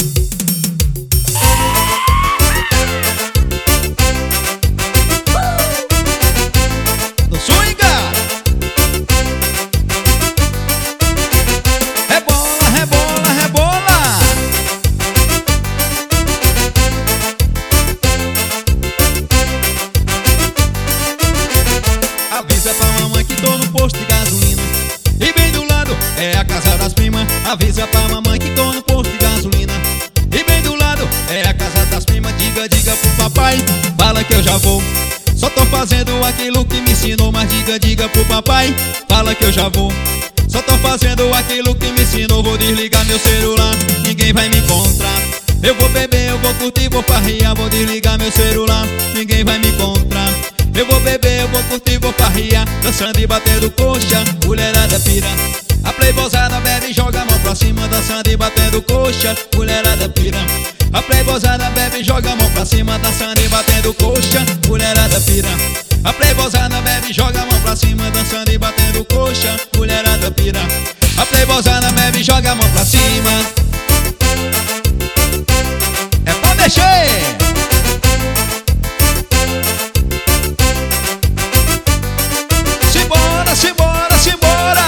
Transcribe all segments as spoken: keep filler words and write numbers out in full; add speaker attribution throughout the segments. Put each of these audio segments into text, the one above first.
Speaker 1: Do swinga. Rebola, rebola, rebola. Avisa pra mamãe que tô no posto de gasolina. E bem do lado é a casa das primas. Avisa pra mamãe que tô no posto de gasolina. E bem do lado é a casa das primas. Diga, diga pro papai, fala que eu já vou. Só tô fazendo aquilo que me ensinou. Mas diga, diga pro papai, fala que eu já vou. Só tô fazendo aquilo que me ensinou. Vou desligar meu celular, ninguém vai me encontrar. Eu vou beber, eu vou curtir, vou farrear. Vou desligar meu celular, ninguém vai me encontrar. Eu vou beber, eu vou curtir, vou farrear. Dançando e batendo coxa, mulherada pira. A playboyzada bebe e joga a mão pra cima. Dançando e batendo coxa, mulherada pira. A playboyzada bebe e joga a mão pra cima. Dançando e batendo coxa, mulherada pira. A playboyzada bebe e joga a mão pra cima. Dançando e batendo coxa, mulherada pira. A playboyzada bebe e joga a mão pra cima. É pra mexer. Simbora, simbora, simbora.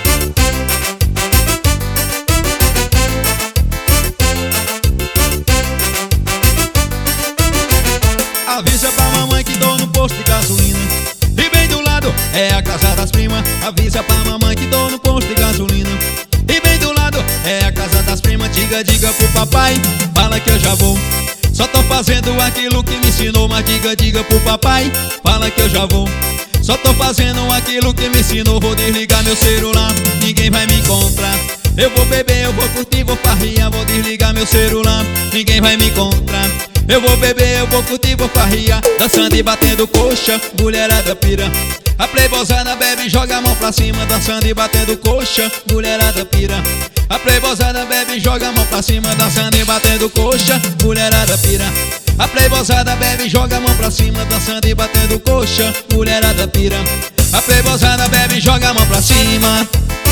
Speaker 1: Avisa pra mamãe que tô no posto de gasolina. E bem do lado é a casa das primas. Avisa pra mamãe que tô no posto de gasolina. E bem do lado é a casa das primas. Diga, diga pro papai, fala que eu já vou. Só tô fazendo aquilo que me ensinou. Mas diga, diga pro papai, fala que eu já vou. Só tô fazendo aquilo que me ensinou. Vou desligar meu celular, ninguém vai me encontrar. Eu vou beber, eu vou curtir, vou farrear. Vou desligar meu celular, ninguém vai me encontrar. Eu vou beber, eu vou curtir, vou farrear. Dançando e batendo coxa, mulherada pira. A playboyzada bebe e joga a mão pra cima. Dançando e batendo coxa, mulherada pira. A playboyzada bebe e joga a mão pra cima. Dançando e batendo coxa, mulherada pira. A playboyzada bebe e joga a mão pra cima. Dançando e batendo coxa, mulherada pira. A playboyzada bebe e joga a mão pra cima.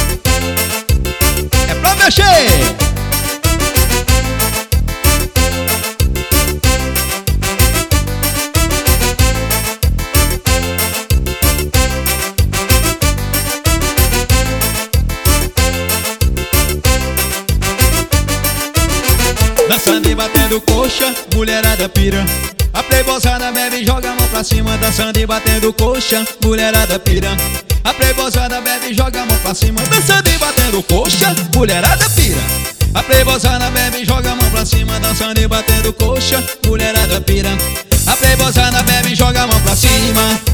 Speaker 1: É pra mexer. Dançando e batendo coxa, mulherada pira. A playboyzada bebe e joga a mão pra cima. Dançando e batendo coxa, mulherada pira. A playboyzada bebe e joga a mão pra cima. Dançando e batendo coxa, mulherada pira. A playboyzada bebe e joga a mão pra cima. Dançando e batendo coxa, mulherada pira. A playboyzada bebe e joga a mão pra cima.